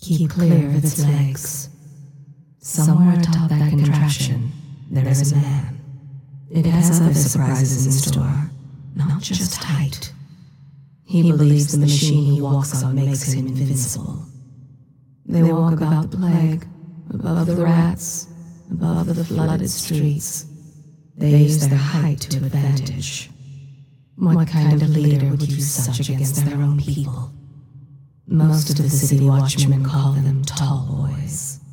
Keep clear of its legs. Somewhere atop that contraption, there is a man. It has other surprises in store, not just height. He believes the machine he walks on makes him invincible. They walk about the plague, above the rats, above the flooded streets. They use their height to advantage. What kind of leader would use such against their own people? Most of the city watchmen call them tall boys.